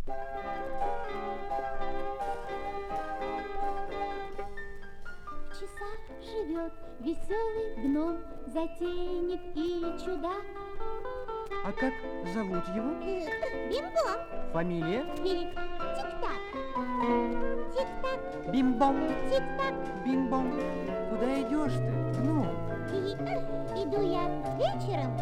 В часах живет веселый гном, затейник и чудак. А как зовут его? Бим-бом. Фамилия? Тик-так. Тик-так. Бим-бом. Тик-так. Бим-бом. Куда идешь ты, гном? Иду я вечером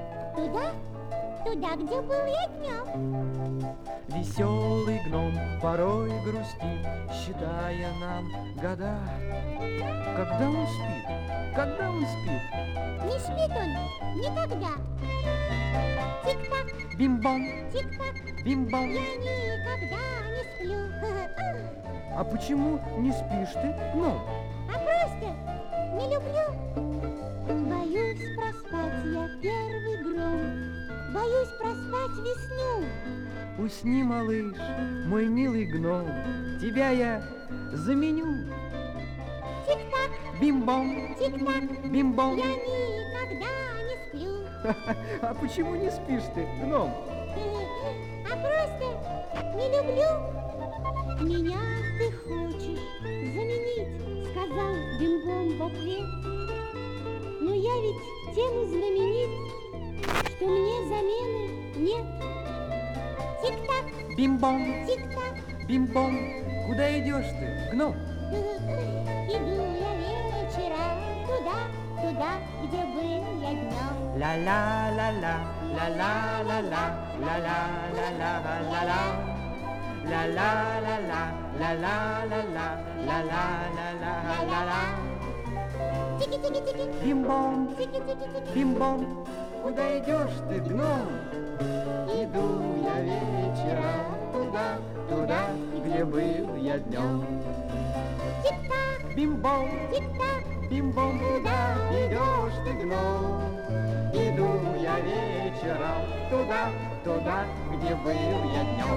туда, где был я днем. Веселый гном порой грустит, считая нам года. Когда он спит? Когда он спит? Не спит он никогда. Тик-так. Бим-бом. Тик-так. Бим-бом. Я никогда не сплю. А почему не спишь ты, гном? А просто не люблю. Боюсь проспать я первый гром. Боюсь проспать весну. Усни, малыш, мой милый гном, тебя я заменю. Тик-так. Бим-бом. Тик-так. Бим-бом. Я никогда не сплю. А почему не спишь ты, гном? А просто не люблю. Меня ты хочешь заменить, сказал Бим-бом в ответ. Но я ведь тем и знаменит, что мне замены нет. Тик-так. Бим-бом. Тик-так. Бим-бом. Куда идешь ты, гном? Иду я вечером туда, где был я днем. Ла-ла-ла-ла, ла-ла-ла-ла, ла-ла-ла-ла-ла-ла. Ла-ла-ла-ла, ла-ла-ла-ла, ла-ла-ла-ла-ла-ла. Тики-тики-тики. Бим-бом. Тики-тики-тики. Бим-бом. Куда идешь ты, гном? Иду я вечером туда, где был я днем. Тик-так. Бим-бом. Тик-так. Бим-бом, куда идешь ты, гном? Иду я вечером туда, где был я днем.